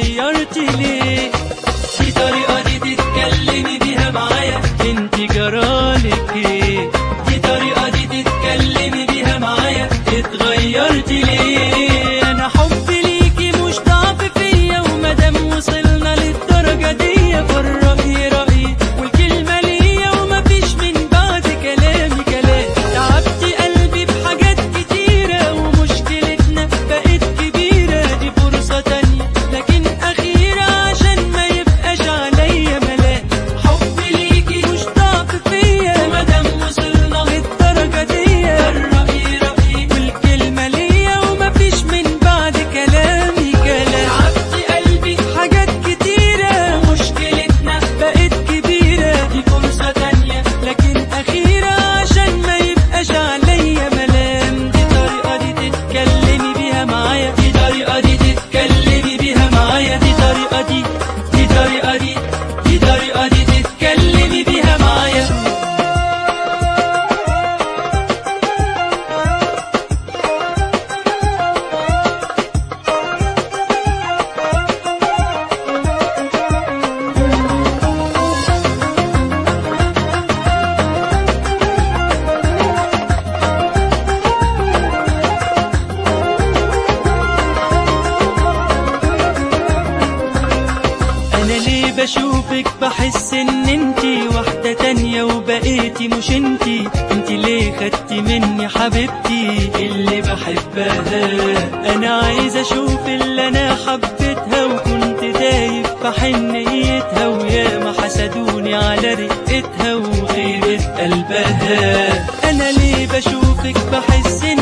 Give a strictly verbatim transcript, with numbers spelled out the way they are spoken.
اتغيرتي ليه؟ دي طريقة دي تتكلمي بيها معايا، انت جرالك ايه؟ دي طريقة دي تتكلمي بيها معايا، اتغيرتي ليه؟ انا حبي ليكي مش ضعف فيا، ومادام وصلنا للدرجة دي فالرأي رأيي والكلمة ليا، ومفيش من بعد كلامي كلام. تعبتي قلبي بحاجات كتيرة ومشكلتنا بقت كبيرة، دي فرصة تانية لكن أخيرة عشان ما يبقاش عليا ملام. حبي ليكي مش ضعف فيا، ومادام وصلنا للدرجة دي فالرأي رأيي والكلمة ليا، ومفيش من بعد كلامي كلام. تعبتي قلبي بحاجات كتيرة ومشكلتنا بقت كبيرة، دي فرصة تانية لكن أخيرة عشان ما يبقاش عليا ملام. دي طريقة دي تتكلمي بيها معايا، دي طريقة دي تتكلمي بيها معايا، دي طريقة دي دي طريقة دي دي طريقة دي تتكلمي بيها معايا. انا ليه بشوفك بحس ان انتي واحدة تانية وبقيتي مش انتي؟ انتي ليه خدتي مني حبيبتي اللي بحبها؟ انا عايز اشوف اللي انا حبيتها وكنت دايب في حنيتها، وياما حسدوني على رقتها وخيبة قلبها. انا ليه بشوفك بحس ان